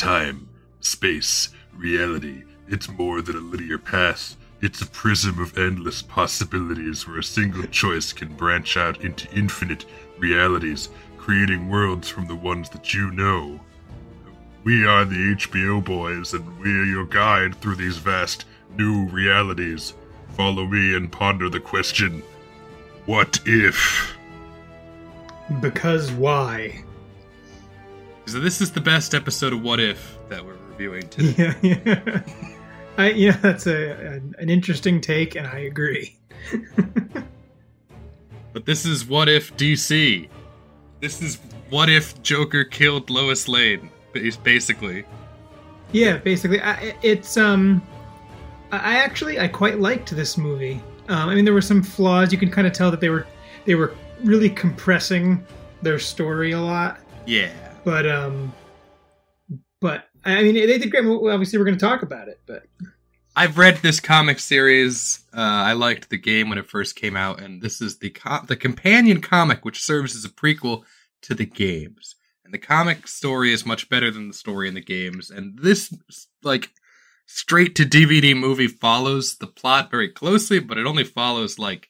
time, space, reality. It's more than a linear path. It's a prism of endless possibilities where a single choice can branch out into infinite realities, creating worlds from the ones that you know. We are the HBO boys, and we are your guide through these vast new realities. Follow me and ponder the question, what if? Because why? So this is the best episode of What If that we're reviewing today. Yeah. That's an interesting take, and I agree. But this is What If DC. This is What If Joker killed Lois Lane, basically. Yeah, basically. I quite liked this movie. I mean, there were some flaws. You can kind of tell that they were really compressing their story a lot. Yeah. But I mean, they did great. Obviously, we're going to talk about it, but I've read this comic series. I liked the game when it first came out, and this is the companion comic, which serves as a prequel to the games. And the comic story is much better than the story in the games. And this, like, straight to DVD movie follows the plot very closely, but it only follows like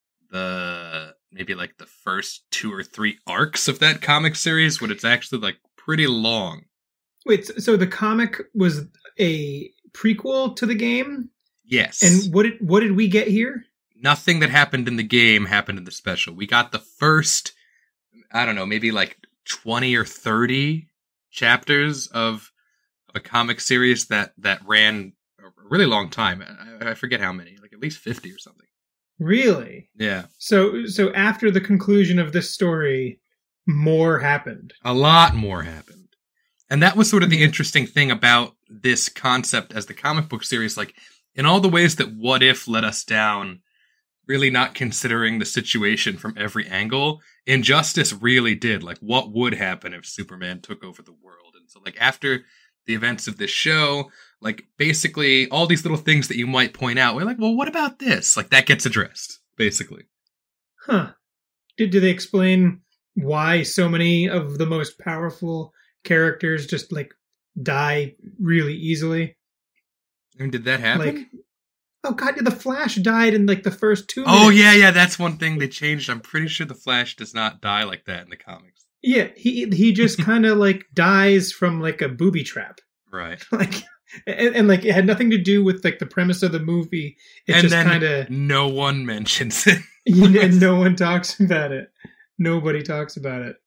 the first 2 or 3 arcs of that comic series, when it's actually like pretty long. Wait, so the comic was a prequel to the game? Yes. And what did we get here? Nothing that happened in the game happened in the special. We got the first, I don't know, maybe like 20 or 30 chapters of a comic series that ran a really long time. I forget how many, like at least 50 or something. Really? Yeah. So after the conclusion of this story, more happened. A lot more happened. And that was sort of the interesting thing about this concept as the comic book series. Like, in all the ways that What If let us down, really not considering the situation from every angle, Injustice really did. Like, what would happen if Superman took over the world? And so, like, after the events of this show, like, basically all these little things that you might point out, we're like, well, what about this? Like, that gets addressed, basically. Huh. Did they explain why so many of the most powerful characters just, like, die really easily? I mean, did that happen? Like, oh god, the Flash died in, like, the first 2 minutes. Oh, yeah, that's one thing they changed. I'm pretty sure the Flash does not die like that in the comics. Yeah, he just kind of, like, dies from, like, a booby trap. Right. Like, and like, it had nothing to do with, like, the premise of the movie. It and just then kind of... no one mentions it. And no one talks about it. Nobody talks about it.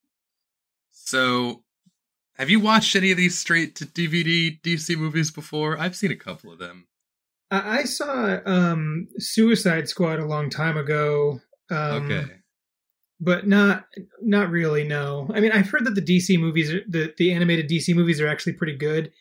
So, have you watched any of these straight-to-DVD DC movies before? I've seen a couple of them. I saw Suicide Squad a long time ago. Okay. But not really, no. I mean, I've heard that the DC movies, the animated DC movies are actually pretty good.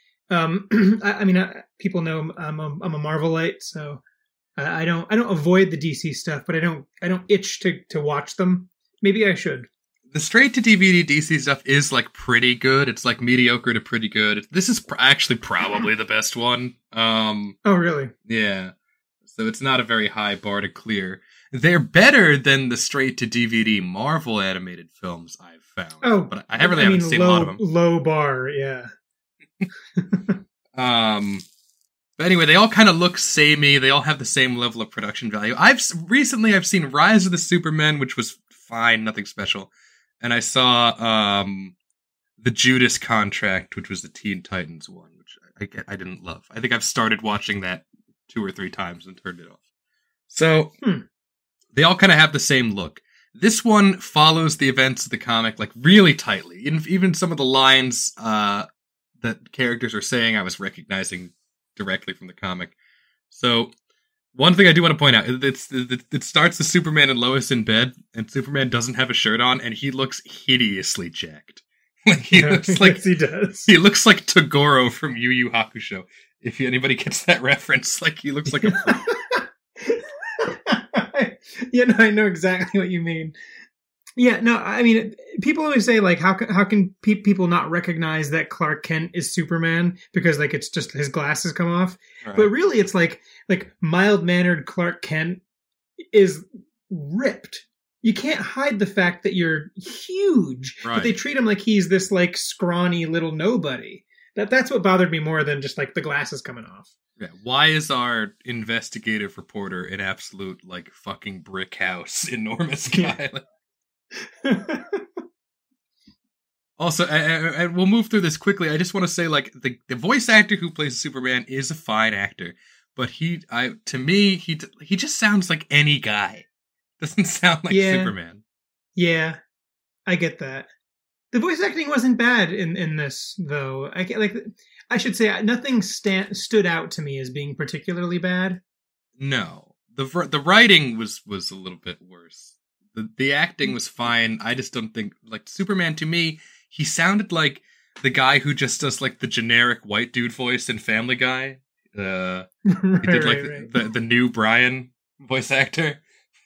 People know I'm a Marvelite, so I don't avoid the DC stuff, but I don't itch to watch them. Maybe I should. The straight-to-DVD DC stuff is, like, pretty good. It's, like, mediocre to pretty good. This is actually probably the best one. Oh, really? Yeah. So it's not a very high bar to clear. They're better than the straight-to-DVD Marvel animated films I've found. Oh, but I haven't seen a lot of them. Low bar, yeah. But anyway, they all kind of look samey. They all have the same level of production value. I've seen Rise of the Supermen, which was fine, nothing special. And I saw the Judas Contract, which was the Teen Titans one, which I didn't love. I think I've started watching that 2 or 3 times and turned it off. So, they all kind of have the same look. This one follows the events of the comic, like, really tightly. Even some of the lines that characters are saying, I was recognizing directly from the comic. So, one thing I do want to point out, it starts with Superman and Lois in bed, and Superman doesn't have a shirt on, and he looks hideously jacked. Looks like yes, he does. He looks like Togoro from Yu Yu Hakusho. If anybody gets that reference, like, he looks like a... Yeah, no, I know exactly what you mean. Yeah, no, I mean, people always say, like, how can people not recognize that Clark Kent is Superman because, like, it's just his glasses come off. Right. But really, it's like mild-mannered Clark Kent is ripped. You can't hide the fact that you're huge. Right. But they treat him like he's this, like, scrawny little nobody. That's what bothered me more than just like the glasses coming off. Yeah, why is our investigative reporter an absolute like fucking brick house, enormous guy? Also, and we'll move through this quickly. I just want to say, like, the voice actor who plays Superman is a fine actor, but to me, he just sounds like any guy. Doesn't sound like Superman. Yeah, I get that. The voice acting wasn't bad in this, though. I should say nothing stood out to me as being particularly bad. No, the writing was a little bit worse. The acting was fine. I just don't think, like, Superman, to me, he sounded like the guy who just does like the generic white dude voice in Family Guy. He did like the new Brian voice actor.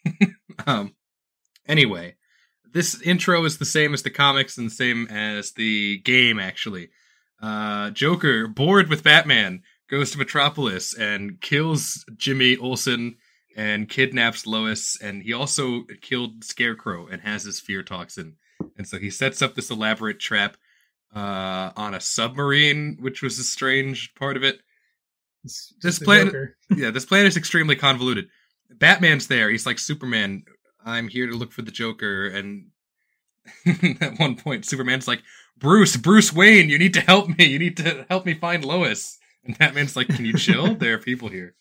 Anyway, this intro is the same as the comics and the same as the game, actually. Joker, bored with Batman, goes to Metropolis and kills Jimmy Olsen and kidnaps Lois, and he also killed Scarecrow and has his fear toxin. And so he sets up this elaborate trap on a submarine, which was a strange part of it. This plan is extremely convoluted. Batman's there. He's like, Superman, I'm here to look for the Joker. And at one point, Superman's like, Bruce Wayne, you need to help me. You need to help me find Lois. And Batman's like, can you chill? There are people here.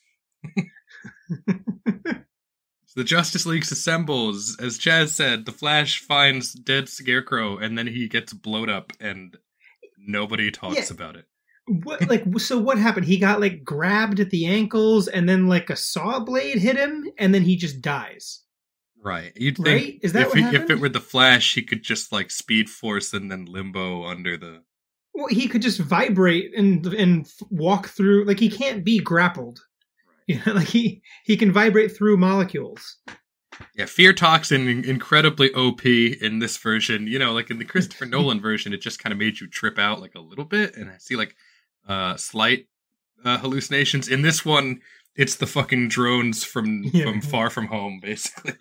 So the Justice League assembles. As Chaz said, the Flash finds dead Scarecrow, and then he gets blown up, and nobody talks about it. So what happened? He got like grabbed at the ankles, and then like a saw blade hit him, and then he just dies. Right. You'd think Is that if it were the Flash, he could just like Speed Force and then limbo under the... Well, he could just vibrate and walk through. Like, he can't be grappled. Right. You know, like he can vibrate through molecules. Yeah, fear toxin incredibly OP in this version. You know, like in the Christopher Nolan version, it just kind of made you trip out like a little bit, and I see like slight hallucinations. In this one, it's the fucking drones from Far From Home, basically.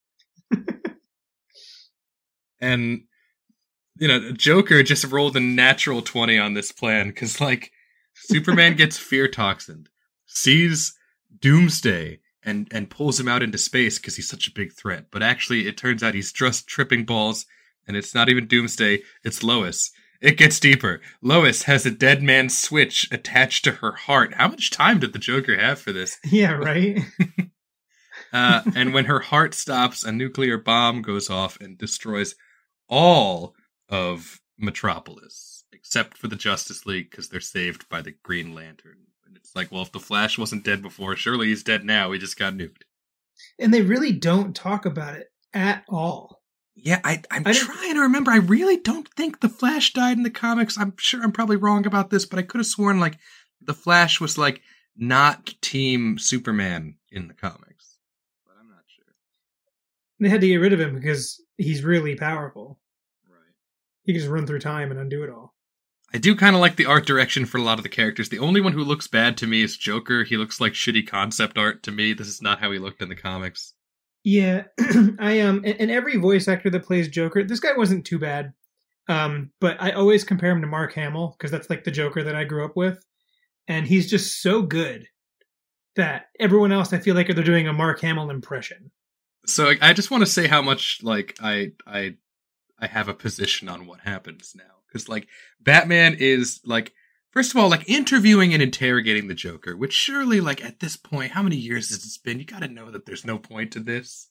And you know, Joker just rolled a natural 20 on this plan, because like Superman gets fear toxined, sees Doomsday, and pulls him out into space because he's such a big threat. But actually, it turns out he's just tripping balls, and it's not even Doomsday, it's Lois. It gets deeper. Lois has a dead man's switch attached to her heart. How much time did the Joker have for this? Yeah, right? And when her heart stops, a nuclear bomb goes off and destroys all of Metropolis, except for the Justice League, because they're saved by the Green Lantern. And it's like, well, if the Flash wasn't dead before, surely he's dead now. He just got nuked. And they really don't talk about it at all. Yeah, I'm trying to remember. I really don't think the Flash died in the comics. I'm sure I'm probably wrong about this, but I could have sworn like the Flash was like not Team Superman in the comics. But I'm not sure. They had to get rid of him because he's really powerful. Right. He can just run through time and undo it all. I do kind of like the art direction for a lot of the characters. The only one who looks bad to me is Joker. He looks like shitty concept art to me. This is not how he looked in the comics. Yeah, and every voice actor that plays Joker, this guy wasn't too bad. But I always compare him to Mark Hamill, because that's like the Joker that I grew up with. And he's just so good that everyone else, I feel like they're doing a Mark Hamill impression. So I just want to say how much like I have a position on what happens now. Because like Batman is like, first of all, like interviewing and interrogating the Joker, which surely like at this point, how many years has it been? You got to know that there's no point to this.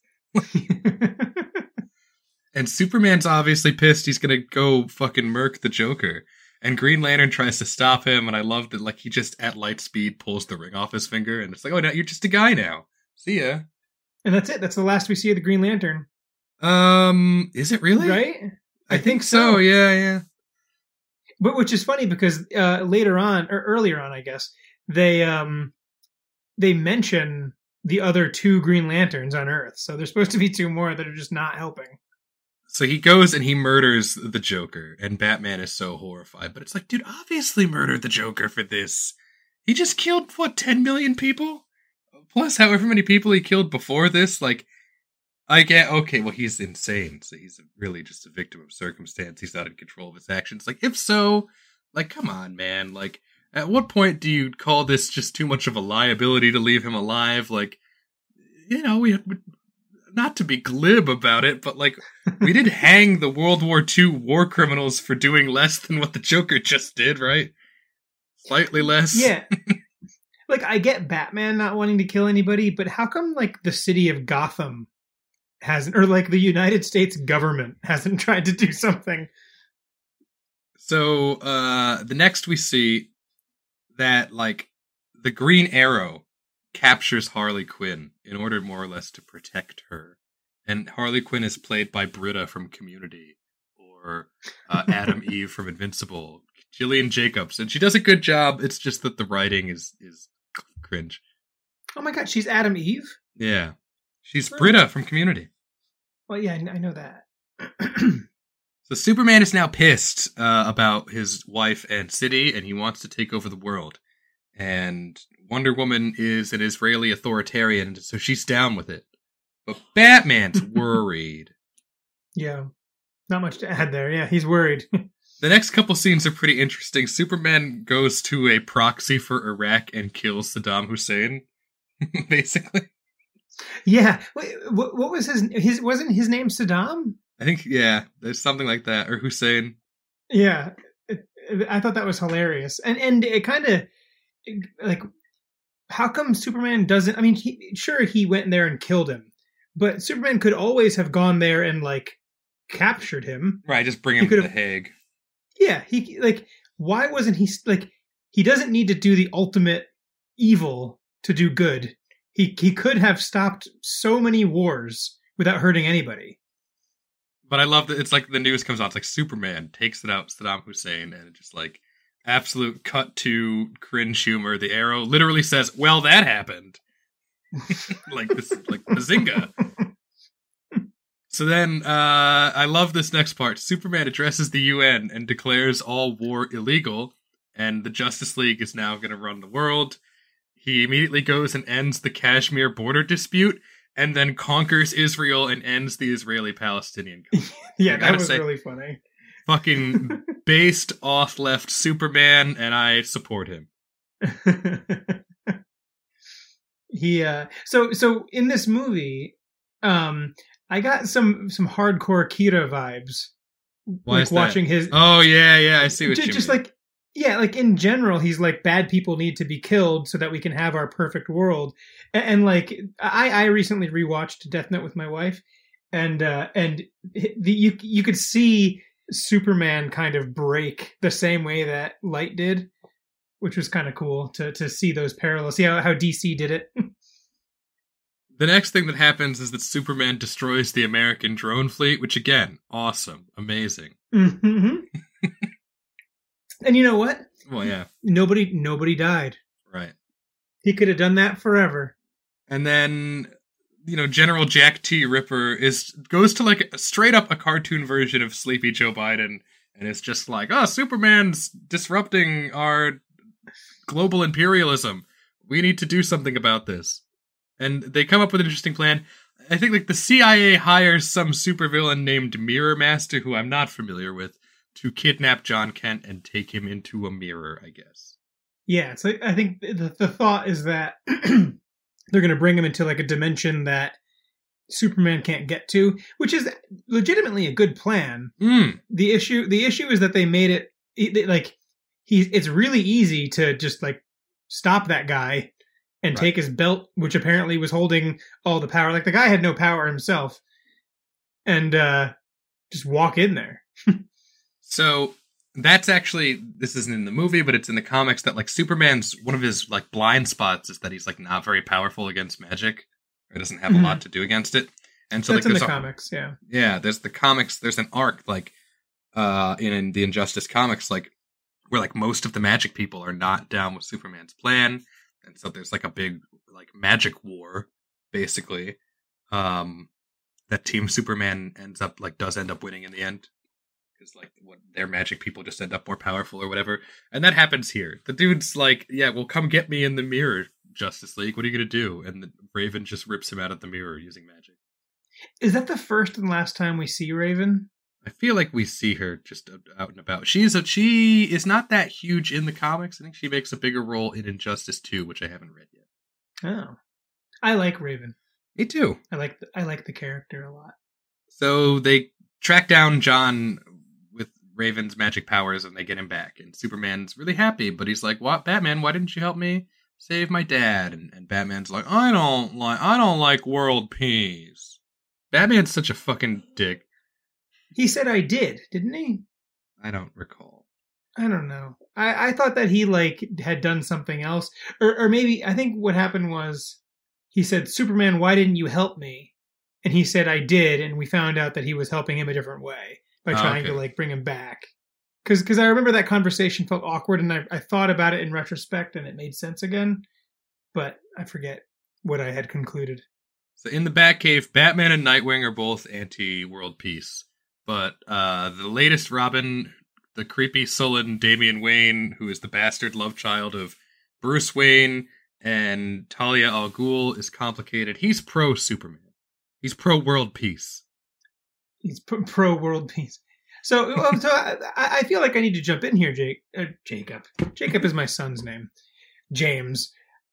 And Superman's obviously pissed. He's going to go fucking murk the Joker. And Green Lantern tries to stop him. And I love that like he just at light speed pulls the ring off his finger. And it's like, oh, no, you're just a guy now. See ya. And that's it. That's the last we see of the Green Lantern. Is it really? Right? I think so. Yeah. But which is funny because later on, or earlier on, I guess, they mention the other two Green Lanterns on Earth. So there's supposed to be two more that are just not helping. So he goes and he murders the Joker, and Batman is so horrified. But it's like, dude, obviously murdered the Joker for this. He just killed, 10 million people? Plus however many people he killed before this, like... I get, okay, well, he's insane, so he's really just a victim of circumstance. He's not in control of his actions. Like, if so, Like, come on, man. Like, at what point do you call this just too much of a liability to leave him alive? Like, you know, we not to be glib about it, but like, we did hang the World War II war criminals for doing less than what the Joker just did, right? Slightly less. Yeah. Like, I get Batman not wanting to kill anybody, but how come, like, the city of Gotham hasn't, or like the United States government hasn't tried to do something? So, the next we see that, like, the Green Arrow captures Harley Quinn in order more or less to protect her. And Harley Quinn is played by Britta from Community, or Adam Eve from Invincible, Gillian Jacobs. And she does a good job, it's just that the writing is cringe. Oh my god, she's Adam Eve? Yeah. She's Britta from Community. Well, yeah, I know that. So Superman is now pissed about his wife and city, and he wants to take over the world. And Wonder Woman is an Israeli authoritarian, so she's down with it. But Batman's worried. Yeah, not much to add there. Yeah, he's worried. The next couple scenes are pretty interesting. Superman goes to a proxy for Iraq and kills Saddam Hussein, basically. Yeah. Wait, what was his? Wasn't his name Saddam? I think, yeah, there's something like that. Or Hussein. Yeah. I thought that was hilarious. And it kind of, like, how come Superman doesn't... I mean, sure, he went there and killed him. But Superman could always have gone there and, like, captured him. Right, just bring him to The Hague. Yeah, why wasn't he... Like, he doesn't need to do the ultimate evil to do good. He could have stopped so many wars without hurting anybody. But I love that it's like the news comes out. It's like Superman takes it out Saddam Hussein, and it's just like absolute cut to cringe humor. The Arrow literally says, "Well, that happened." Like this, like bazinga. So then, I love this next part. Superman addresses the UN and declares all war illegal, and the Justice League is now going to run the world. He immediately goes and ends the Kashmir border dispute, and then conquers Israel and ends the Israeli-Palestinian conflict. Yeah, that was really funny. Fucking based off left Superman, and I support him. So in this movie, I got some hardcore Kira vibes. Why is that? Watching his... Oh, yeah, I see what you mean. Just like, yeah, like in general, he's like, bad people need to be killed so that we can have our perfect world. And like, I recently rewatched Death Note with my wife, and you could see Superman kind of break the same way that Light did, which was kind of cool to see those parallels. See how DC did it. The next thing that happens is that Superman destroys the American drone fleet, which again, awesome, amazing. Mm-hmm. And you know what? Well, yeah. Nobody died. Right. He could have done that forever. And then, you know, General Jack T. Ripper goes to like straight up a cartoon version of Sleepy Joe Biden, and it's just like, oh, Superman's disrupting our global imperialism. We need to do something about this. And they come up with an interesting plan. I think like the CIA hires some supervillain named Mirror Master, who I'm not familiar with, to kidnap John Kent and take him into a mirror, I guess. Yeah, so I think the thought is that they're going to bring him into like a dimension that Superman can't get to, which is legitimately a good plan. Mm. The issue is that they made it it's really easy to just like stop that guy and take his belt, which apparently was holding all the power. Like the guy had no power himself, and just walk in there. So that's actually, this isn't in the movie, but it's in the comics that like Superman's one of his like blind spots is that he's like not very powerful against magic, or doesn't have a lot to do against it. And so that's like in the comics, yeah. Yeah, there's the comics. There's an arc like in the Injustice comics, like where like most of the magic people are not down with Superman's plan, and so there's like a big like magic war, basically. That Team Superman does end up winning in the end. Because like their magic people just end up more powerful or whatever, and that happens here. The dude's like, "Yeah, well, come get me in the mirror, Justice League. What are you gonna do?" And the Raven just rips him out of the mirror using magic. Is that the first and last time we see Raven? I feel like we see her just out and about. She is not that huge in the comics. I think she makes a bigger role in Injustice 2, which I haven't read yet. Oh, I like Raven. Me too. I like the character a lot. So they track down John with Raven's magic powers, and they get him back. And Superman's really happy, but he's like, "What, Batman? Why didn't you help me save my dad?" And Batman's like, "I don't like world peace." Batman's such a fucking dick. He said I did, didn't he? I don't recall. I don't know. I thought that he had done something else, or maybe I think what happened was he said, "Superman, why didn't you help me?" And he said I did, and we found out that he was helping him a different way by trying to bring him back. Because I remember that conversation felt awkward, and I thought about it in retrospect, and it made sense again, but I forget what I had concluded. So in the Batcave, Batman and Nightwing are both anti-world peace. But the latest Robin, the creepy sullen Damian Wayne, who is the bastard love child of Bruce Wayne and Talia al Ghul, is complicated. He's pro-Superman. He's pro-world peace. He's pro-world peace. So I feel like I need to jump in here, Jacob. Jacob is my son's name. James.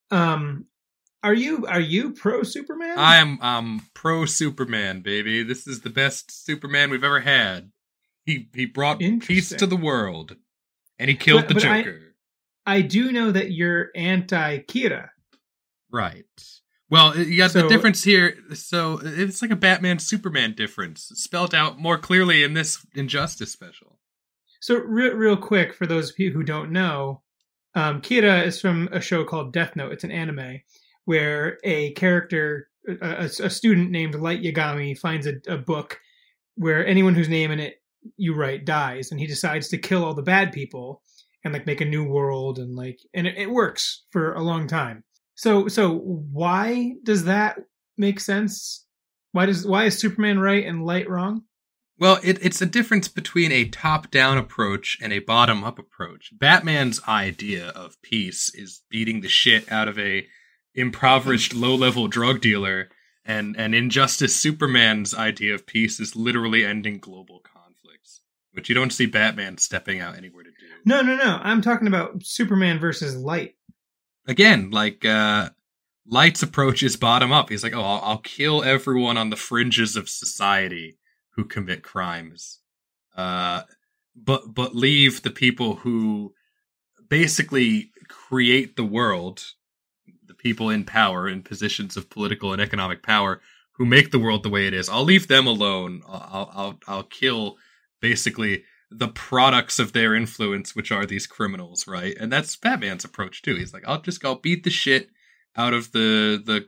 Are you pro Superman? I'm pro Superman, baby. This is the best Superman we've ever had. He brought peace to the world, and he killed the Joker. I do know that you're anti-Kira. Right. Well, you got the difference here. So it's like a Batman Superman difference, spelled out more clearly in this Injustice special. So real quick, for those of you who don't know, Kira is from a show called Death Note. It's an anime where a character, a student named Light Yagami, finds a book where anyone whose name in it you write dies, and he decides to kill all the bad people and make a new world, and it works for a long time. So why does that make sense? Why is Superman right and Light wrong? Well, it's a difference between a top-down approach and a bottom-up approach. Batman's idea of peace is beating the shit out of a impoverished low-level drug dealer, and Injustice Superman's idea of peace is literally ending global conflicts, which you don't see Batman stepping out anywhere to do. No. I'm talking about Superman versus Light. Again, Light's approach is bottom-up. He's like, I'll kill everyone on the fringes of society who commit crimes, but leave the people who basically create the world, the people in power, in positions of political and economic power, who make the world the way it is. I'll leave them alone. I'll kill basically the products of their influence, which are these criminals, right? And that's Batman's approach too. He's like, I'll beat the shit out of the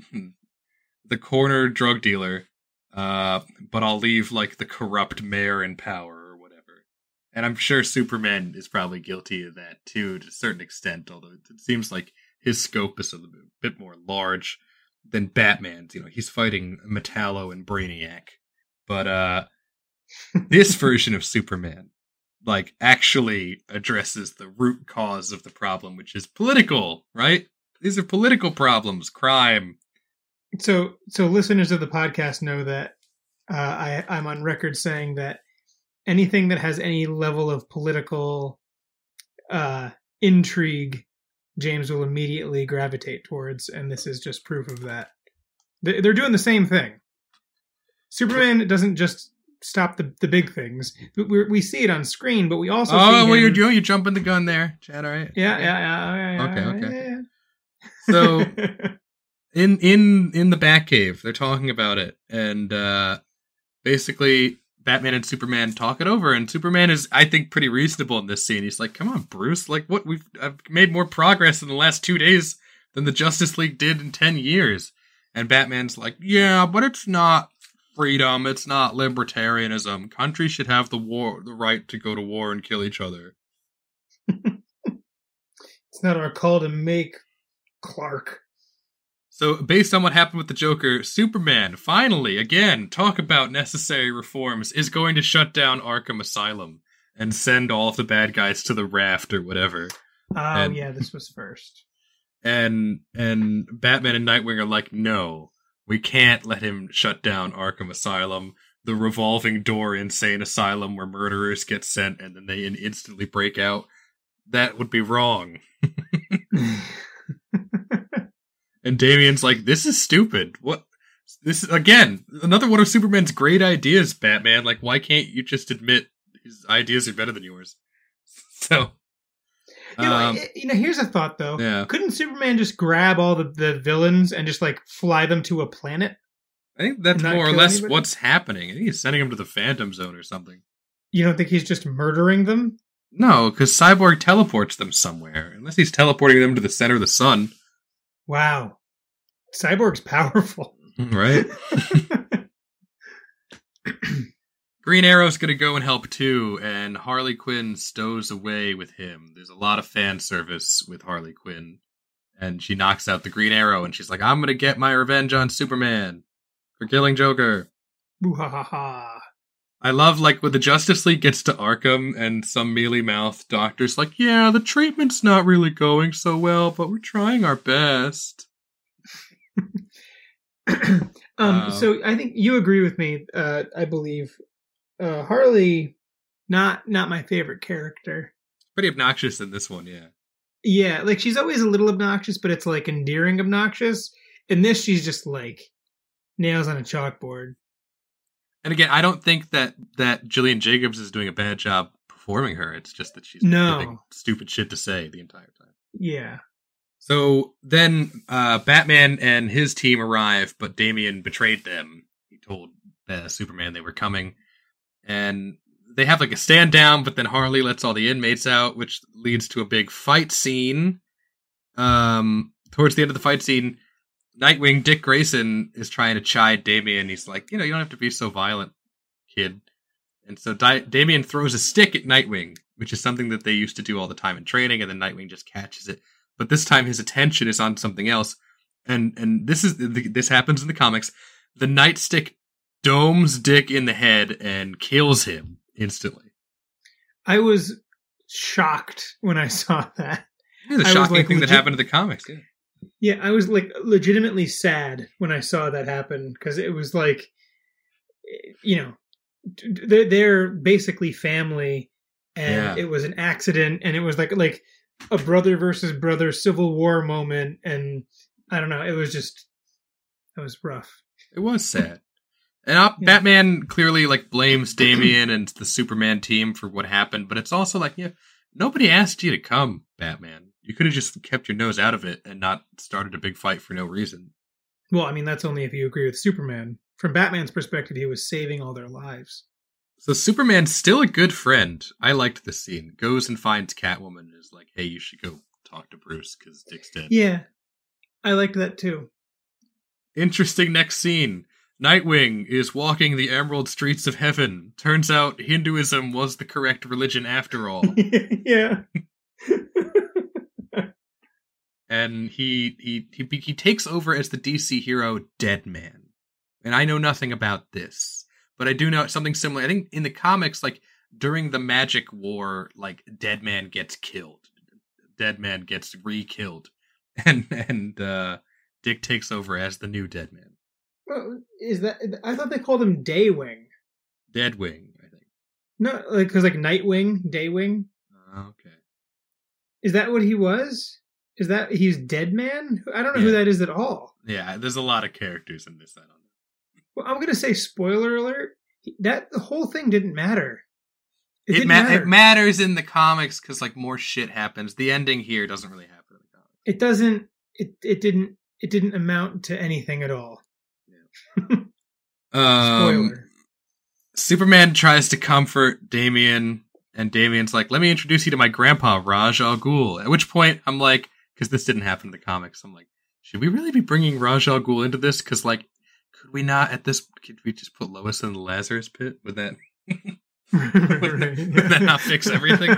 corner drug dealer, but I'll leave the corrupt mayor in power or whatever. And I'm sure Superman is probably guilty of that too, to a certain extent, although it seems like his scope is a bit more large than Batman's. He's fighting Metallo and Brainiac. But this version of Superman, actually addresses the root cause of the problem, which is political, right? These are political problems, crime. So listeners of the podcast know that I'm on record saying that anything that has any level of political intrigue, James will immediately gravitate towards, and this is just proof of that. They're doing the same thing. Superman doesn't just stop the big things. We see it on screen, but we also see you're jumping the gun there, Chad, all right? Yeah. Okay. Yeah. So in the Batcave, they're talking about it, and basically Batman and Superman talk it over, and Superman is, I think, pretty reasonable in this scene. He's like, "Come on, Bruce! What I've made more progress in the last 2 days than the Justice League did in 10 years." And Batman's like, "Yeah, but it's not freedom. It's not libertarianism. Countries should have the right to go to war and kill each other." It's not our call to make, Clark. So, based on what happened with the Joker, Superman, finally, again, talk about necessary reforms, is going to shut down Arkham Asylum and send all of the bad guys to the raft or whatever. Yeah, this was first. And Batman and Nightwing are like, no, we can't let him shut down Arkham Asylum. the revolving door insane asylum where murderers get sent and then they instantly break out. That would be wrong. And Damien's like, this is stupid. What? This is, again, another one of Superman's great ideas, Batman. Like, why can't you just admit his ideas are better than yours? So, here's a thought, though. Yeah. Couldn't Superman just grab all the villains and just, like, fly them to a planet? I think that's not more or kill less anybody? what's happening. I think he's sending them to the Phantom Zone or something. You don't think he's just murdering them? No, because Cyborg teleports them somewhere. Unless he's teleporting them to the center of the sun. Wow. Cyborg's powerful. Right? Green Arrow's gonna go and help too, and Harley Quinn stows away with him. There's a lot of fan service with Harley Quinn. And she knocks out the Green Arrow, and she's like, I'm gonna get my revenge on Superman for killing Joker. Boo ha ha ha. I love, like, when the Justice League gets to Arkham, and some mealy-mouthed doctor's like, yeah, the treatment's not really going so well, but we're trying our best. So I think you agree with me, I believe. Harley, not my favorite character. Pretty obnoxious in this one, yeah. Yeah, like she's always a little obnoxious, but it's like endearing obnoxious. In this, she's just like nails on a chalkboard. And again, I don't think that Jillian Jacobs is doing a bad job performing her. It's just that she's giving stupid shit to say the entire time. Yeah. So then Batman and his team arrive, but Damian betrayed them. He told Superman they were coming. And they have like a stand down, but then Harley lets all the inmates out, which leads to a big fight scene. Towards the end of the fight scene, Nightwing, Dick Grayson, is trying to chide Damian. He's like, you don't have to be so violent, kid. And so Damian throws a stick at Nightwing, which is something that they used to do all the time in training, and then Nightwing just catches it. But this time his attention is on something else. And this happens in the comics. The nightstick domes Dick in the head and kills him instantly. I was shocked when I saw that. Yeah, the shocking thing that happened in the comics, yeah. Yeah, I was like legitimately sad when I saw that happen because it was like, they're basically family, and it was an accident, and it was like a brother versus brother Civil War moment, and I don't know, it was rough. It was sad. And Batman clearly like blames Damian and the Superman team for what happened, but it's also like, nobody asked you to come, Batman. You could have just kept your nose out of it and not started a big fight for no reason. Well, I mean, that's only if you agree with Superman. From Batman's perspective, he was saving all their lives. So Superman's still a good friend. I liked this scene. Goes and finds Catwoman and is like, hey, you should go talk to Bruce because Dick's dead. Yeah, I liked that too. Interesting next scene. Nightwing is walking the emerald streets of heaven. Turns out Hinduism was the correct religion after all. Yeah. And he takes over as the DC hero Deadman. And I know nothing about this, but I do know something similar. I think in the comics, like during the Magic War, like Deadman gets killed. Deadman gets re-killed. And Dick takes over as the new Deadman. Well, I thought they called him Daywing. Deadwing, I think. No, because like Nightwing, Daywing. Okay. Is that what he was? Is that he's Deadman? I don't know who that is at all. Yeah, there's a lot of characters in this. I don't know. Well, I'm gonna say spoiler alert. The whole thing didn't matter. It matters in the comics because like more shit happens. The ending here doesn't really happen in the comics. It doesn't. It didn't amount to anything at all. Spoiler. Superman tries to comfort Damian, and Damian's like, let me introduce you to my grandpa, Raj Al Ghul. At which point, I'm like, because this didn't happen in the comics, I'm like, should we really be bringing Raj Al Ghul into this? Because, like, could we just put Lois in the Lazarus pit? Would that, would that not fix everything?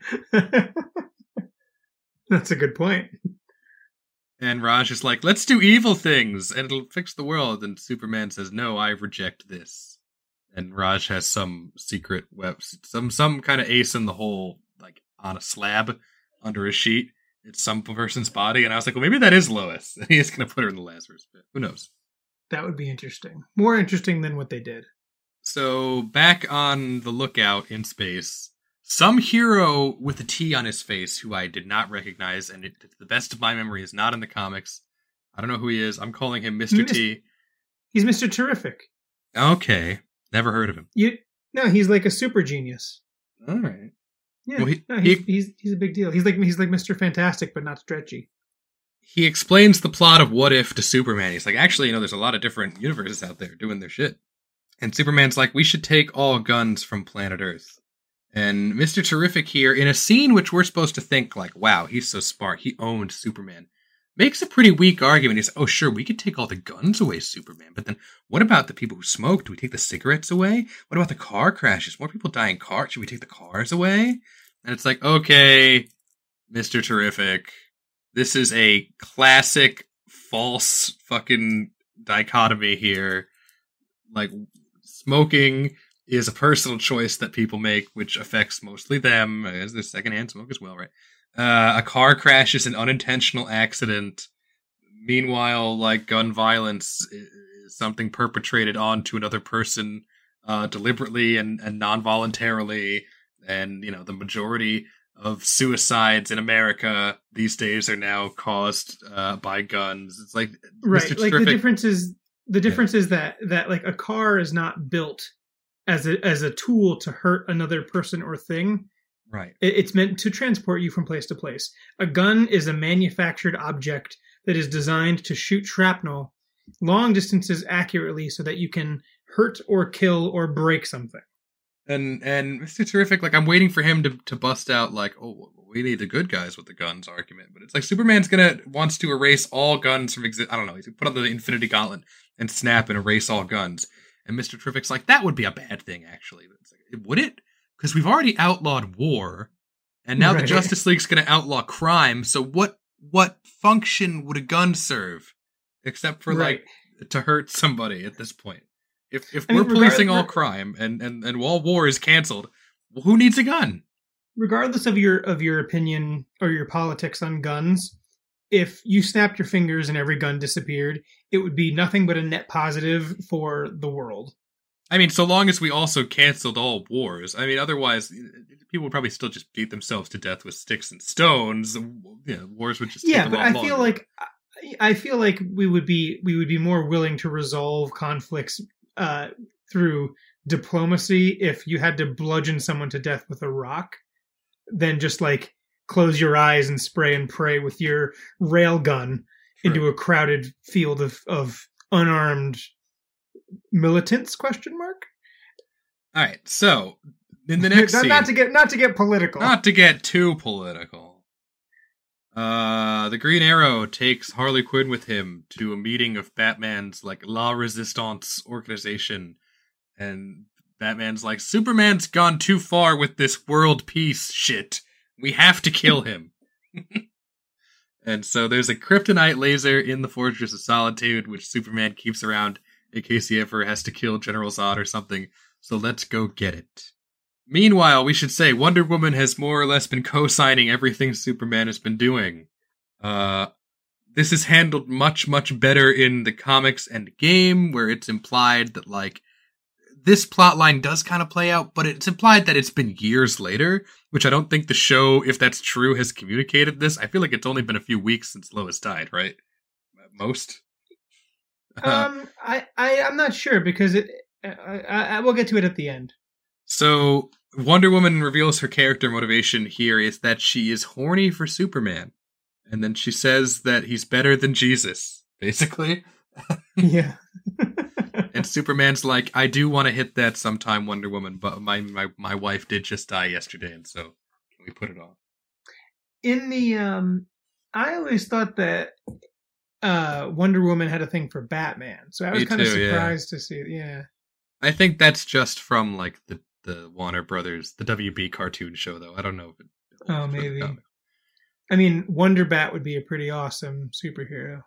That's a good point. And Raj is like, let's do evil things, and it'll fix the world. And Superman says, no, I reject this. And Raj has some secret some kind of ace in the hole, like on a slab under a sheet. It's some person's body. And I was like, well, maybe that is Lois. And he is going to put her in the Lazarus pit. Who knows? That would be interesting. More interesting than what they did. So back on the lookout in space, some hero with a T on his face who I did not recognize, and to the best of my memory is not in the comics. I don't know who he is. I'm calling him Mr. T. He's Mr. Terrific. Okay. Never heard of him. No, he's like a super genius. All right. Yeah, Well, he's a big deal. He's like Mr. Fantastic, but not stretchy. He explains the plot of What If to Superman. He's like, actually, there's a lot of different universes out there doing their shit. And Superman's like, we should take all guns from planet Earth. And Mr. Terrific here, in a scene which we're supposed to think like, wow, he's so smart, he owned Superman, makes a pretty weak argument. He's like, oh, sure, we could take all the guns away, Superman. But then what about the people who smoke? Do we take the cigarettes away? What about the car crashes? More people die in cars. Should we take the cars away? And it's like, okay, Mr. Terrific, this is a classic false fucking dichotomy here. Like, smoking is a personal choice that people make, which affects mostly them, as there's secondhand smoke as well, right? A car crash is an unintentional accident. Meanwhile, like, gun violence is something perpetrated onto another person deliberately and non-voluntarily. And, the majority of suicides in America these days are now caused by guns. It's like, right. Mr. Like, Terrific, the difference is that like a car is not built as a tool to hurt another person or thing. Right. It's meant to transport you from place to place. A gun is a manufactured object that is designed to shoot shrapnel long distances accurately so that you can hurt or kill or break something. And Mr. Terrific, like, I'm waiting for him to bust out, like, oh, we need the good guys with the guns argument. But it's like Superman's wants to erase all guns from I don't know, he's gonna put on the Infinity Gauntlet and snap and erase all guns. And Mr. Terrific's like, that would be a bad thing, actually. But it's like, would it? Because we've already outlawed war, and now the Justice League's going to outlaw crime. So what function would a gun serve, except for like to hurt somebody at this point? If we're policing all crime and all war is canceled, well, who needs a gun? Regardless of your opinion or your politics on guns, if you snapped your fingers and every gun disappeared, it would be nothing but a net positive for the world. I mean, so long as we also canceled all wars. I mean, otherwise, people would probably still just beat themselves to death with sticks and stones. Wars would just take a lot longer. I feel like we would be more willing to resolve conflicts through diplomacy if you had to bludgeon someone to death with a rock than just like close your eyes and spray and pray with your rail gun into a crowded field of unarmed militants ? All right, so in the next scene, not to get political, not to get too political, the Green Arrow takes Harley Quinn with him to a meeting of Batman's like La Resistance organization, and Batman's like, Superman's gone too far with this world peace shit. We have to kill him. And so there's a kryptonite laser in the Fortress of Solitude, which Superman keeps around in case he ever has to kill General Zod or something. So let's go get it. Meanwhile, we should say Wonder Woman has more or less been co-signing everything Superman has been doing. This is handled much, much better in the comics and game, where it's implied that, like, this plotline does kind of play out, but it's implied that it's been years later, which I don't think the show, if that's true, has communicated this. I feel like it's only been a few weeks since Lois died, right? Most? I'm not sure, because I will get to it at the end. So Wonder Woman reveals her character motivation here is that she is horny for Superman. And then she says that he's better than Jesus, basically. Yeah. And Superman's like, I do want to hit that sometime, Wonder Woman, but my wife did just die yesterday, and so can we put it off? In the I always thought that Wonder Woman had a thing for Batman, so I was kind of surprised to see it. Yeah. I think that's just from like the Warner Brothers, the WB cartoon show, though. I don't know if it. Oh, maybe. I mean, Wonder Bat would be a pretty awesome superhero.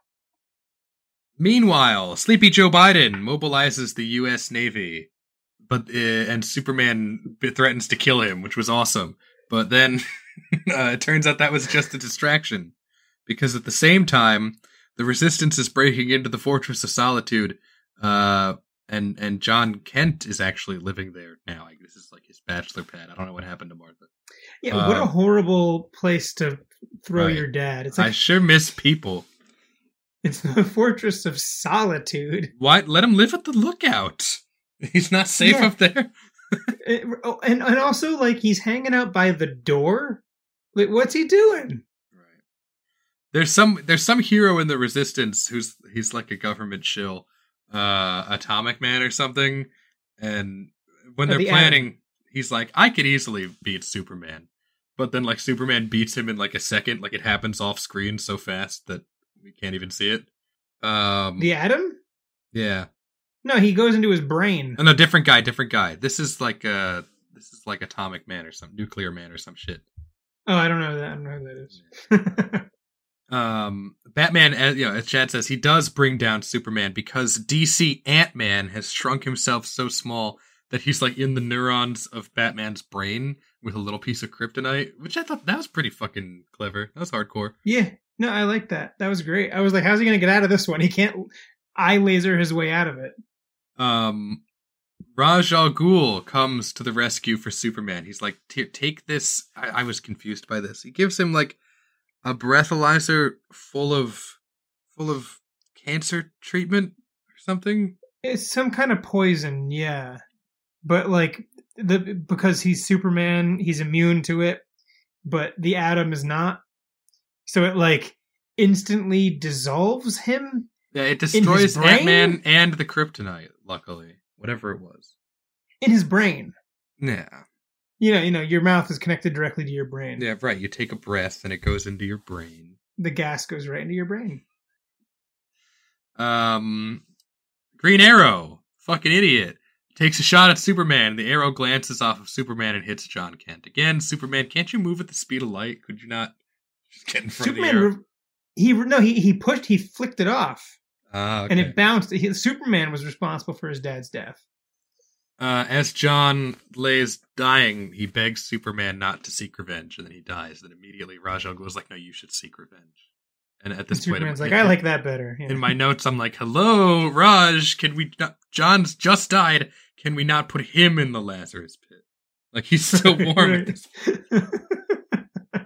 Meanwhile, Sleepy Joe Biden mobilizes the U.S. Navy, and Superman threatens to kill him, which was awesome. But then it turns out that was just a distraction, because at the same time, the Resistance is breaking into the Fortress of Solitude. And John Kent is actually living there now. This is like his bachelor pad. I don't know what happened to Martha. Yeah, what a horrible place to throw Right. your dad. It's I like sure miss people. it's the fortress of solitude. Why let him live at the lookout? He's not safe Yeah. up there. And also like he's hanging out by the door. Like, what's he doing? Right. There's some hero in the Resistance he's like a government shill, Atomic Man or something, and when they're the planning, he's like, I could easily beat Superman, but then like Superman beats him in like a second, like it happens off screen so fast that we can't even see it. The Atom? Yeah. No, he goes into his brain. Oh, no, different guy. This is like Atomic Man or some Nuclear Man or some shit. Oh, I don't know that. I don't know who that is. Batman, as Chad says, he does bring down Superman because DC Ant-Man has shrunk himself so small that he's like in the neurons of Batman's brain with a little piece of kryptonite, which I thought that was pretty fucking clever. That was hardcore. Yeah. No, I like that. That was great. I was like, how's he going to get out of this one? He can't eye laser his way out of it. Ra's al Ghul comes to the rescue for Superman. He's like, take this. I was confused by this. He gives him like a breathalyzer full of cancer treatment or something. It's some kind of poison, yeah. But like because he's Superman, he's immune to it, but the Atom is not. So it like instantly dissolves him. Yeah, it destroys Ant-Man and the kryptonite, luckily. Whatever it was. In his brain. Yeah. You know, your mouth is connected directly to your brain. Yeah, right. You take a breath and it goes into your brain. The gas goes right into your brain. Green Arrow, fucking idiot, takes a shot at Superman. The arrow glances off of Superman and hits John Kent. Again, Superman, can't you move at the speed of light? Could you not just get in front of the arrow? He flicked it off. Okay. And it bounced. Superman was responsible for his dad's death. As John lays dying, he begs Superman not to seek revenge, and then he dies. Then immediately Ra's al Ghul is like, "No, you should seek revenge." And at this point, Superman's like, "I like that better." Yeah. In my notes, I'm like, "Hello, Raj. Can we not? John's just died. Can we not put him in the Lazarus pit? Like he's still warm at this point."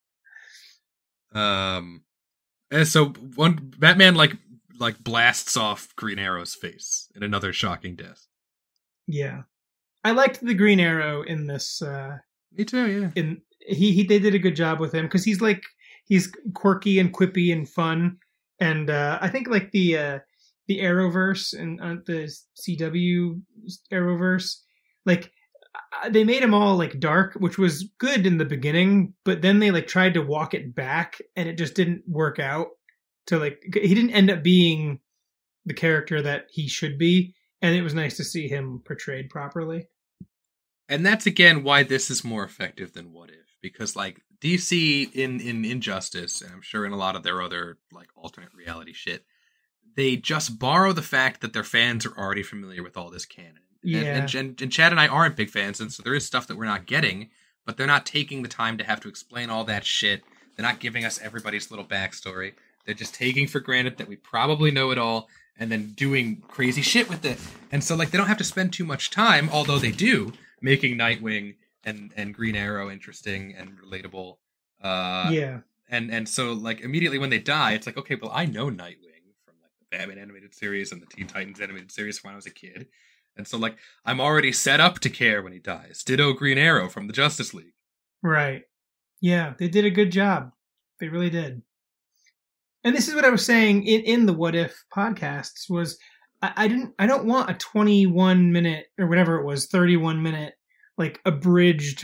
And so Batman like blasts off Green Arrow's face in another shocking death. Yeah, I liked the Green Arrow in this. Me too. Yeah. They did a good job with him because he's quirky and quippy and fun, and I think like the Arrowverse and the CW Arrowverse, like they made him all like dark, which was good in the beginning, but then they like tried to walk it back, and it just didn't work out. To like, he didn't end up being the character that he should be. And it was nice to see him portrayed properly. And that's, again, why this is more effective than What If. Because, like, DC in Injustice, and I'm sure in a lot of their other, like, alternate reality shit, they just borrow the fact that their fans are already familiar with all this canon. Yeah. And Chad and I aren't big fans, and so there is stuff that we're not getting, but they're not taking the time to have to explain all that shit. They're not giving us everybody's little backstory. They're just taking for granted that we probably know it all, and then doing crazy shit with it. And so, like, they don't have to spend too much time, although they do, making Nightwing and Green Arrow interesting and relatable. Yeah. And so, like, immediately when they die, it's like, okay, well, I know Nightwing from, like, the Batman animated series and the Teen Titans animated series from when I was a kid. And so, like, I'm already set up to care when he dies. Ditto Green Arrow from the Justice League. Right. Yeah, they did a good job. They really did. And this is what I was saying in the What If podcasts was I don't want a 21 minute or whatever it was, 31 minute, like abridged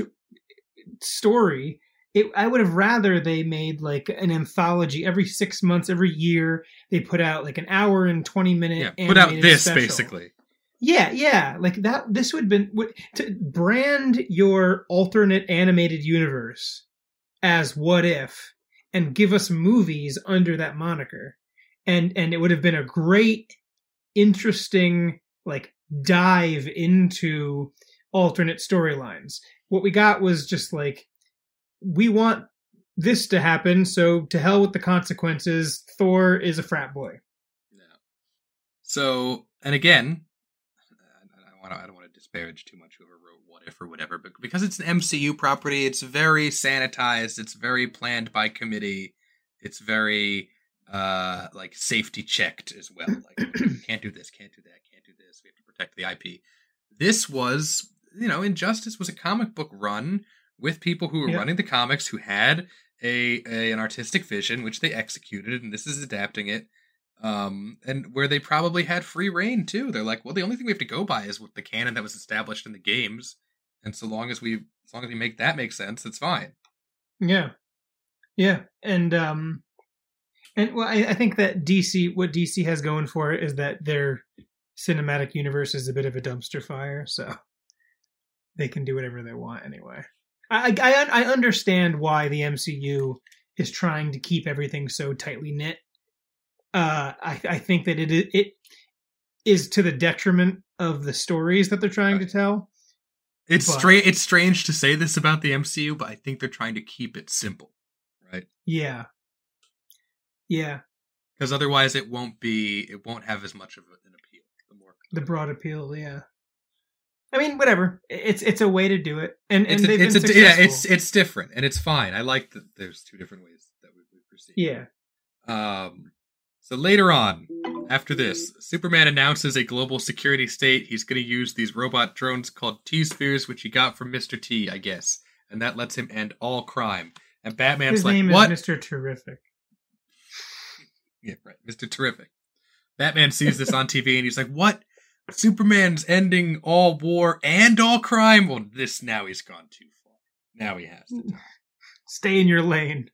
story. I would have rather they made like an anthology every 6 months, every year. They put out like an hour and 20 minute. Yeah, put out this special. basically. Yeah, like that. This would have been to brand your alternate animated universe as What If. And give us movies under that moniker. And it would have been a great, interesting, like, dive into alternate storylines. What we got was just like, we want this to happen, so to hell with the consequences. Thor is a frat boy. Yeah. So, and again, I don't want to disparage too much whoever wrote What If or whatever, but because it's an MCU property, it's very sanitized. It's very planned by committee. It's very like safety checked as well. Like can't do this, can't do that, can't do this. We have to protect the IP. This was, Injustice was a comic book run with people who were running the comics who had an artistic vision, which they executed, and this is adapting it. And where they probably had free reign too. They're like, well, the only thing we have to go by is what the canon that was established in the games, and so long as we make that make sense, it's fine. Yeah, and well, I think that what DC has going for it is that their cinematic universe is a bit of a dumpster fire, so they can do whatever they want anyway. I understand why the MCU is trying to keep everything so tightly knit. I think that it is to the detriment of the stories that they're trying to tell. It's strange to say this about the MCU, but I think they're trying to keep it simple, right? Yeah. Because otherwise, it won't have as much of an appeal. The broad appeal, yeah. I mean, whatever. It's a way to do it, and they've been successful. Yeah, it's different, and it's fine. I like that. There's two different ways that we proceed. Yeah. So later on, after this, Superman announces a global security state. He's going to use these robot drones called T-Spheres, which he got from Mr. T, I guess, and that lets him end all crime. And Batman's like, "What?" His name is Mr. Terrific. Yeah, right, Mr. Terrific. Batman sees this on TV, and he's like, "What? Superman's ending all war and all crime? Well, now he's gone too far. Now he has to die. Stay in your lane."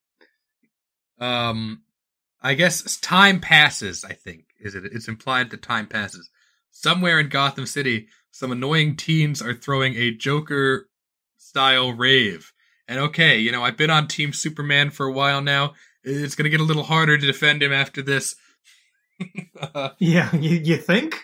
I guess time passes, I think. It's implied that time passes. Somewhere in Gotham City, some annoying teens are throwing a Joker-style rave. And okay, I've been on Team Superman for a while now. It's going to get a little harder to defend him after this. Yeah, you think?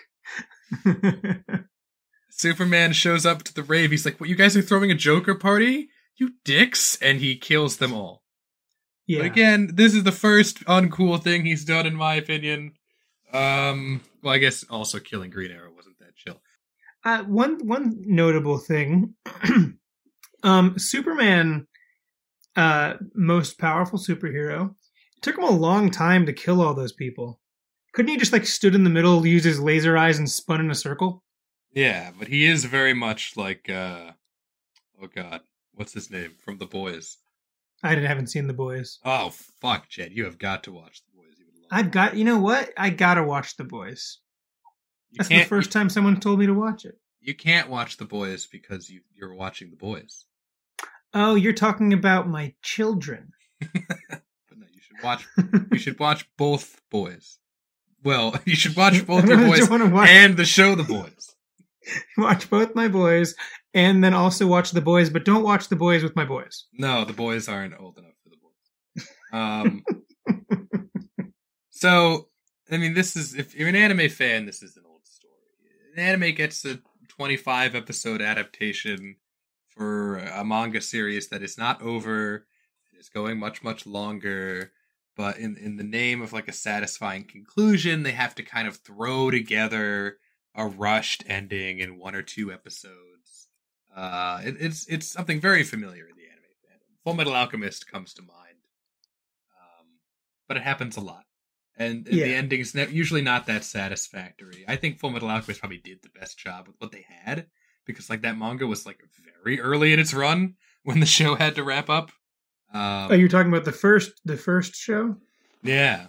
Superman shows up to the rave. He's like, "What, you guys are throwing a Joker party? You dicks!" And he kills them all. Yeah. But again, this is the first uncool thing he's done, in my opinion. Well, I guess also killing Green Arrow wasn't that chill. One notable thing, Superman, most powerful superhero, it took him a long time to kill all those people. Couldn't he just stood in the middle, used his laser eyes, and spun in a circle? Yeah, but he is very much like, oh god, what's his name from The Boys? I haven't seen The Boys. Oh, fuck, Jed. You have got to watch The Boys. You know what? I gotta watch The Boys. That's the first time someone told me to watch it. You can't watch The Boys because you're watching The Boys. Oh, you're talking about my children. But no, you should watch both Boys. Well, you should watch both your boys and the show The Boys. Watch both my boys, and then also watch The Boys, but don't watch The Boys with my boys. No, the boys aren't old enough for The Boys. So, I mean, if you're an anime fan, this is an old story. An anime gets a 25-episode adaptation for a manga series that is not over. It's going much, much longer. But in the name of a satisfying conclusion, they have to kind of throw together a rushed ending in 1 or 2 episodes. It's something very familiar in the anime fandom. Full Metal Alchemist comes to mind. But it happens a lot. And the ending's usually not that satisfactory. I think Full Metal Alchemist probably did the best job with what they had. Because that manga was very early in its run when the show had to wrap up. You're talking about the first show? Yeah.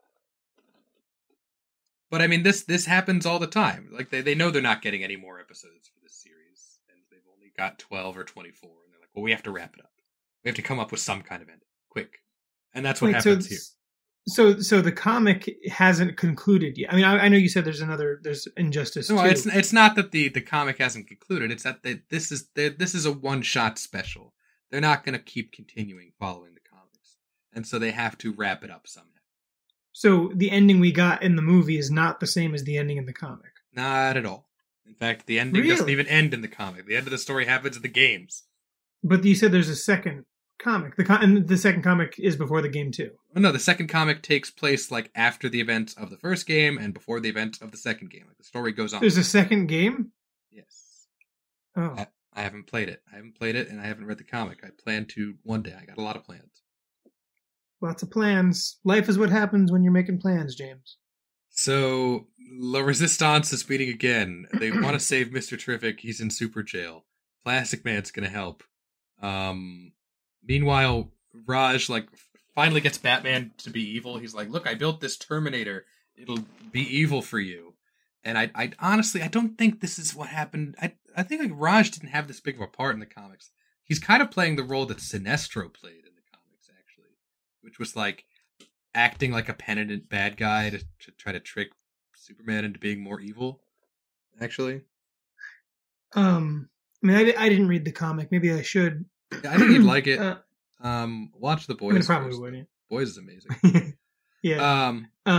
But I mean, this happens all the time. They know they're not getting any more episodes for this series, and they've only got 12 or 24, and they're like, well, we have to wrap it up. We have to come up with some kind of ending, quick. And that's what happens here. So the comic hasn't concluded yet. I mean, I know you said there's Injustice. No, 2. it's not that the comic hasn't concluded. It's that this is a one-shot special. They're not going to keep continuing following the comics. And so they have to wrap it up somehow. So the ending we got in the movie is not the same as the ending in the comic? Not at all. In fact, the ending doesn't even end in the comic. The end of the story happens in the games. But you said there's a second comic. And the second comic is before the game too. Well, no, the second comic takes place after the events of the first game and before the events of the second game. The story goes on. There's a second game? Yes. Oh, I haven't played it. And I haven't read the comic. I plan to one day. I got a lot of plans. lots of plans. Life is what happens when you're making plans, James. So, La Resistance is meeting again. They want to save Mr. Terrific. He's in super jail. Plastic Man's gonna help. Meanwhile, Raj, finally gets Batman to be evil. He's like, look, I built this Terminator. It'll be evil for you. And I honestly, I don't think this is what happened. I think Raj didn't have this big of a part in the comics. He's kind of playing the role that Sinestro played in the comics, actually. Which was acting like a penitent bad guy to try to trick Superman into being more evil, actually. I mean, I didn't read the comic. Maybe I should. Yeah, I think you'd like it. Watch The Boys. I mean, probably wouldn't. Boys is amazing. Yeah.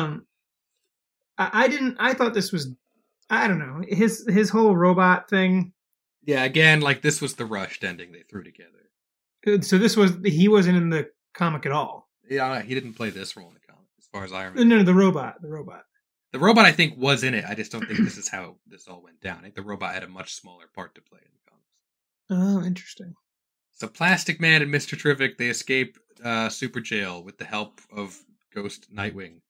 I didn't. I thought this was. I don't know, his whole robot thing. Yeah, again, this was the rushed ending they threw together. So he wasn't in the comic at all. Yeah, he didn't play this role in the comic, as far as I remember. No, the robot. The robot, I think, was in it. I just don't think this is how this all went down. I think the robot had a much smaller part to play in the comics. Oh, interesting. So Plastic Man and Mr. Terrific, they escape super jail with the help of Ghost Nightwing.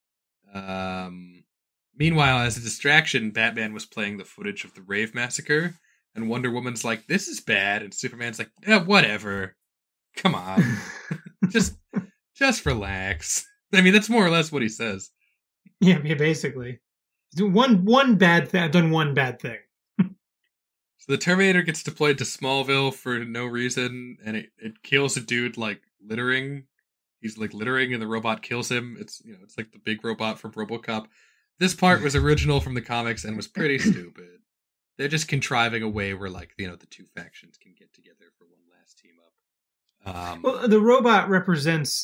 Meanwhile, as a distraction, Batman was playing the footage of the Rave Massacre, and Wonder Woman's like, this is bad, and Superman's like, whatever. Come on. Just relax. I mean, that's more or less what he says. Yeah, basically. One bad thing. I've done one bad thing. So the Terminator gets deployed to Smallville for no reason, and it kills a dude littering. He's littering, and the robot kills him. It's like the big robot from RoboCop. This part was original from the comics and was pretty stupid. They're just contriving a way where the two factions can get together for one last team up. Well, the robot represents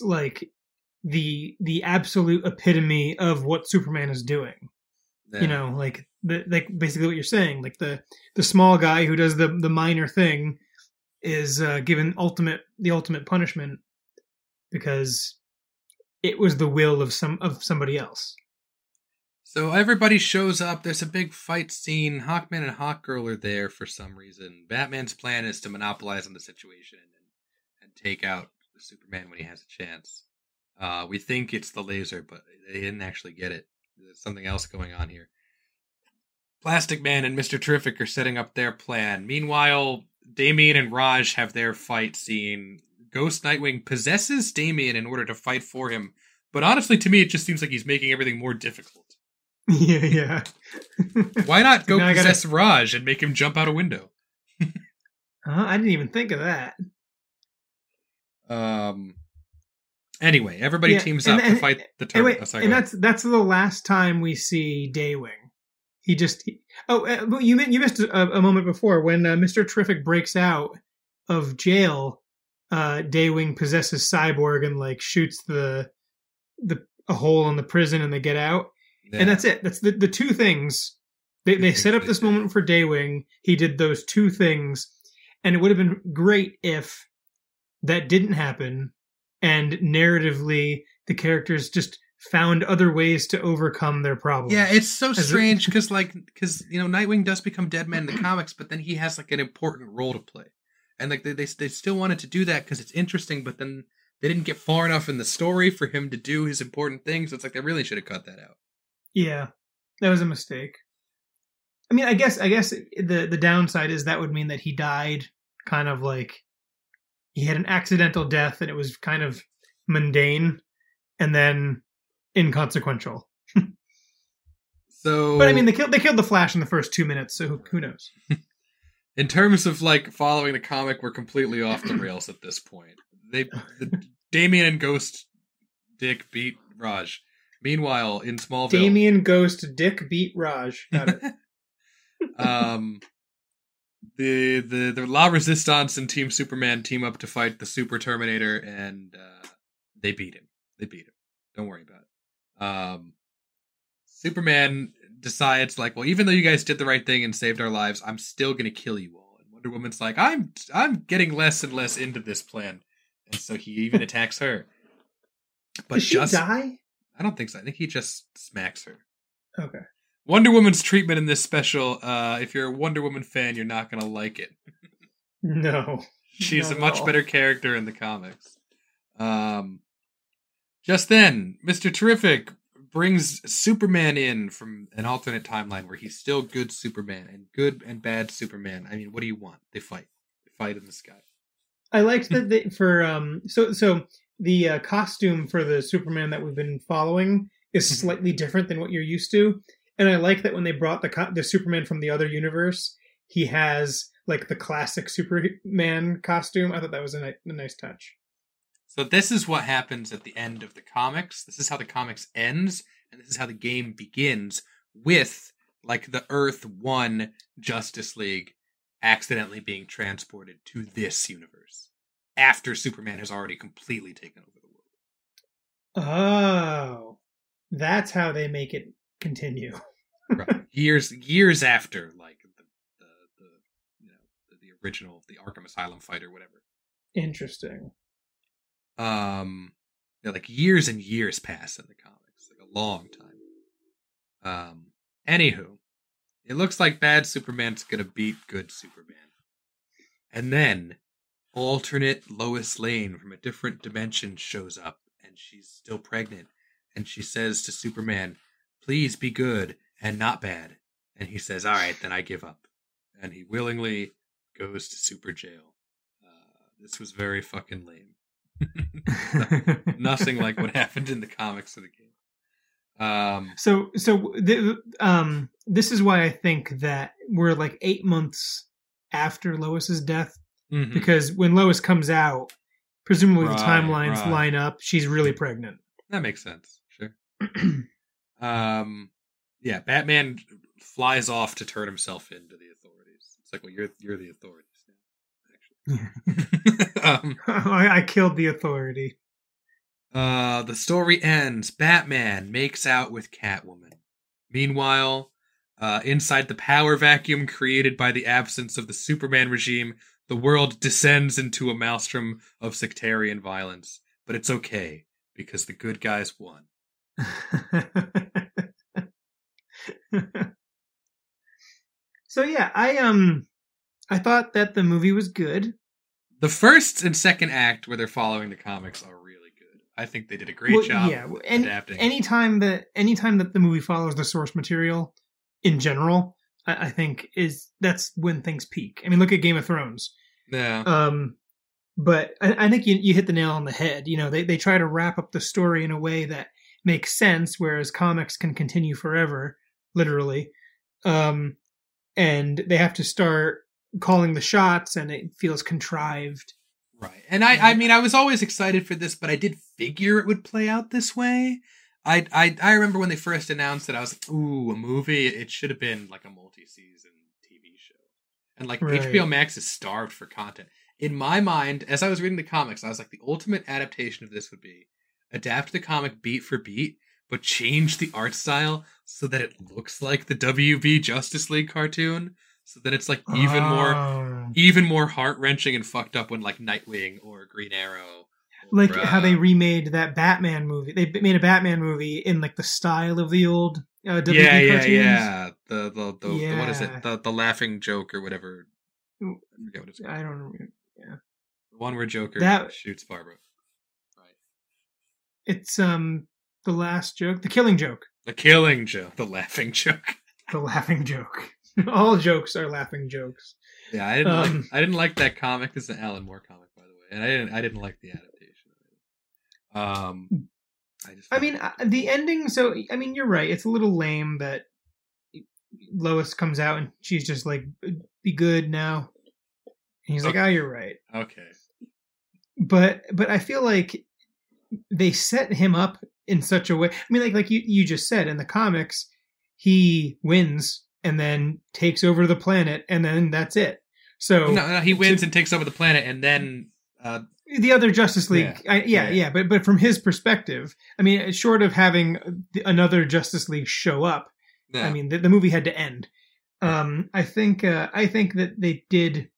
the absolute epitome of what Superman is doing. Yeah. Basically what you're saying. The small guy who does the minor thing is given the ultimate punishment because it was the will of somebody else. So everybody shows up. There's a big fight scene. Hawkman and Hawkgirl are there for some reason. Batman's plan is to monopolize on the situation and take out Superman when he has a chance. We think it's the laser, but they didn't actually get it. There's something else going on here. Plastic Man and Mr. Terrific are setting up their plan. Meanwhile, Damian and Raj have their fight scene. Ghost Nightwing possesses Damian in order to fight for him. But honestly, to me, it just seems like he's making everything more difficult. Yeah. Why not go possess Raj and make him jump out a window? I didn't even think of that. Anyway, everybody teams up to fight the Terminator. And that's the last time we see Daywing. You missed a moment before when Mr. Terrific breaks out of jail. Daywing possesses Cyborg and shoots a hole in the prison, and they get out. Yeah. And that's it. That's the two things. They set up this moment for Daywing. He did those two things, and it would have been great if that didn't happen. And narratively, the characters just found other ways to overcome their problems. Yeah, it's so strange because Nightwing does become Deadman in the comics, but then he has an important role to play, and they still wanted to do that because it's interesting, but then they didn't get far enough in the story for him to do his important things. It's they really should have cut that out. Yeah, that was a mistake. I mean, I guess the downside is that would mean that he died kind of he had an accidental death and it was kind of mundane and then inconsequential. But I mean, they killed the Flash in the first 2 minutes, so who knows? In terms of following the comic, we're completely off the rails at this point. Damian and Ghost Dick beat Raj. Meanwhile, in Smallville, Damian Ghost Dick beat Raj. Got it. The La Resistance and Team Superman team up to fight the Super Terminator, and they beat him. Don't worry about it. Superman decides even though you guys did the right thing and saved our lives, I'm still gonna kill you all. And Wonder Woman's like, I'm getting less and less into this plan, and so he even attacks her. But Does she die? I don't think so. I think he just smacks her. Okay. Wonder Woman's treatment in this special, if you're a Wonder Woman fan, you're not going to like it. No. She's a Not at much all. better character in the comics. Just then, Mr. Terrific brings Superman in from an alternate timeline where he's still good Superman and good and bad Superman. I mean, what do you want? They fight. They fight in the sky. I liked that so the costume for the Superman that we've been following is slightly different than what you're used to, and I like that when they brought the Superman from the other universe, he has like the classic Superman costume. I thought that was a nice touch. So this is what happens at the end of the comics. This is how the comics ends, and this is how the game begins with like the Earth 1 Justice League accidentally being transported to this universe after Superman has already completely taken over the world. Oh, that's how they make it continue. Right. Years after, like the original, the Arkham Asylum fight or whatever. Interesting. Like years and years pass in the comics, like a long time. Anywho, it looks like bad Superman's gonna beat good Superman. And then alternate Lois Lane from a different dimension shows up, and she's still pregnant, and she says to Superman, "Please be good and not bad." And he says, "All right, then I give up." And he willingly goes to super jail. This was very fucking lame. Nothing like what happened in the comics of the game. This is why I think that we're like 8 months after Lois's death, because when Lois comes out, presumably the timelines line up. She's really pregnant. That makes sense. Sure. Yeah, Batman flies off to turn himself into the authorities. It's like, well, you're the authorities now, actually. I killed the authority. The story ends. Batman makes out with Catwoman. Meanwhile, inside the power vacuum created by the absence of the Superman regime, the world descends into a maelstrom of sectarian violence. But it's okay, because the good guys won. So yeah, I thought that the movie was good. The first and second act where they're following the comics are really good. I think they did a great job adapting. Anytime that the movie follows the source material in general, I think that's when things peak. I mean, look at Game of Thrones. Yeah. But I think you hit the nail on the head. You know, they try to wrap up the story in a way that makes sense, whereas comics can continue forever, literally. And they have to start calling the shots, and it feels contrived. Right. And I mean, I was always excited for this, but I did figure it would play out this way. I remember when they first announced it, I was like, ooh, a movie? It should have been like a multi-season TV show. And like HBO Max is starved for content. In my mind, as I was reading the comics, I was like, the ultimate adaptation of this would be adapt the comic beat for beat, but change the art style so that it looks like the WB Justice League cartoon, so that it's like even more heart-wrenching and fucked up when like Nightwing or Green Arrow, like how they remade that Batman movie. They made a Batman movie in like the style of the old WB cartoons. Yeah. The what is it? The Laughing Joke or whatever. I forget what it's called. I don't remember. Yeah, the one where Joker shoots Barbara. Right. It's the last joke, the Killing Joke. The Killing Joke, the Laughing Joke. The Laughing Joke. All jokes are laughing jokes. Yeah, I didn't like that comic. It's an Alan Moore comic, by the way, and I didn't like the adaptation of it. The ending. So I mean, you're right. It's a little lame that Lois comes out and she's just like, "Be good now." And he's like, "Oh, you're right." Okay. But I feel like they set him up in such a way. I mean, like you just said, in the comics, he wins and then takes over the planet, and then that's it. So no, he wins and takes over the planet, and then the other Justice League. But from his perspective, I mean, short of having another Justice League show up, I mean, the movie had to end. I think that they did.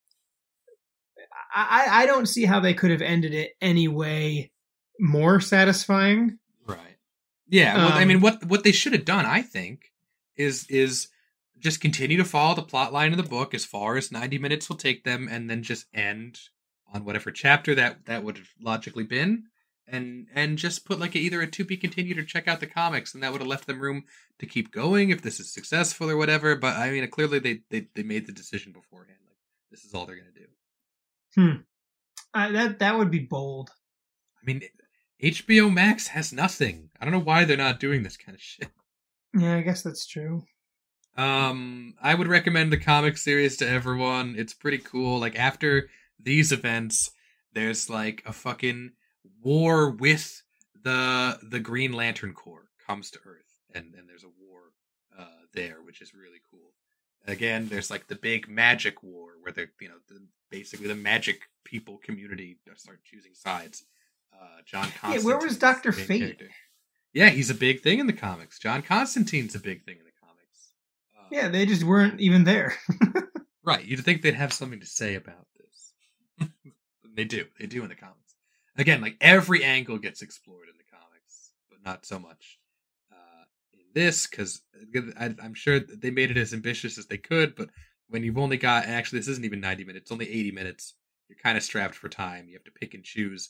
I don't see how they could have ended it any way more satisfying. Right. Yeah. Well, I mean, what they should have done, I think, is just continue to follow the plot line of the book as far as 90 minutes will take them, and then just end on whatever chapter that would have logically been, and just put like either a to be continued or check out the comics, and that would have left them room to keep going if this is successful or whatever. But I mean, clearly they made the decision beforehand, like this is all they're gonna do. That would be bold. I mean, HBO Max has nothing. I don't know why they're not doing this kind of shit. Yeah, I guess that's true. I would recommend the comic series to everyone. It's pretty cool. Like, after these events, there's like a fucking war with the Green Lantern Corps comes to Earth, and there's a war there, which is really cool. Again, there's like the big magic war where basically the magic people community start choosing sides. John Constantine. Yeah, where was Dr. Fate? Character. Yeah, he's a big thing in the comics. John Constantine's a big thing in the comics. Yeah, they just weren't even there. Right, you'd think they'd have something to say about this. They do in the comics. Again, like every angle gets explored in the comics, but not so much in this, because I'm sure they made it as ambitious as they could, but when you've only got, and actually this isn't even 90 minutes, it's only 80 minutes, you're kind of strapped for time. You have to pick and choose.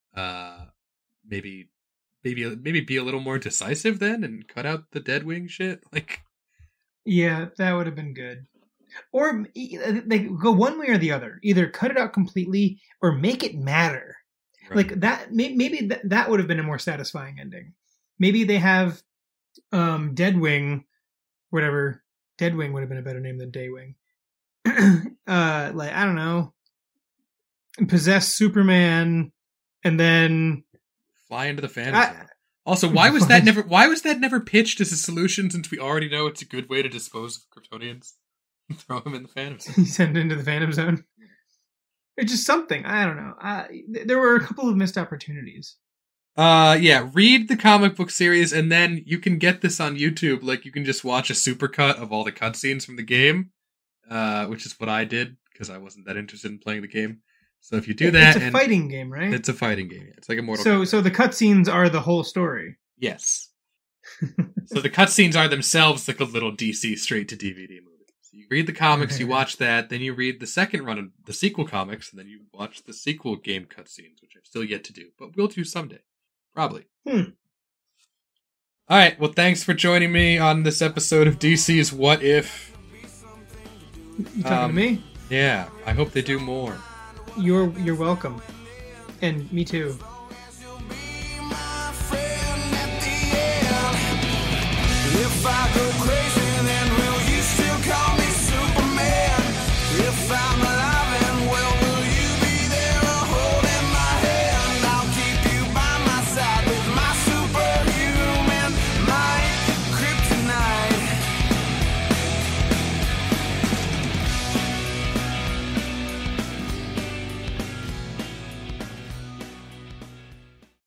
Maybe be a little more decisive then and cut out the Deadwing shit. Like, yeah, that would have been good. Or they go one way or the other. Either cut it out completely or make it matter. Right. Like that. Maybe that would have been a more satisfying ending. Maybe they have Deadwing, whatever. Deadwing would have been a better name than Daywing. Like, I don't know, possess Superman. And then fly into the Phantom Zone. Also, why was that never pitched as a solution, since we already know it's a good way to dispose of Kryptonians? Throw him in the Phantom Zone. Send into the Phantom Zone. It's just something. I don't know. There were a couple of missed opportunities. Yeah, read the comic book series, and then you can get this on YouTube. Like, you can just watch a supercut of all the cutscenes from the game, which is what I did, because I wasn't that interested in playing the game. So if you do that, it's a fighting game, right? It's a fighting game. It's like a Mortal Kombat. So the cutscenes are the whole story. Yes. So the cutscenes are themselves like a little DC straight to DVD movie. So you read the comics, you watch that, then you read the second run of the sequel comics, and then you watch the sequel game cutscenes, which I've still yet to do, but we'll do someday, probably. All right. Well, thanks for joining me on this episode of DC's What If. You talking to me? Yeah. I hope they do more. You're welcome. And me too. If I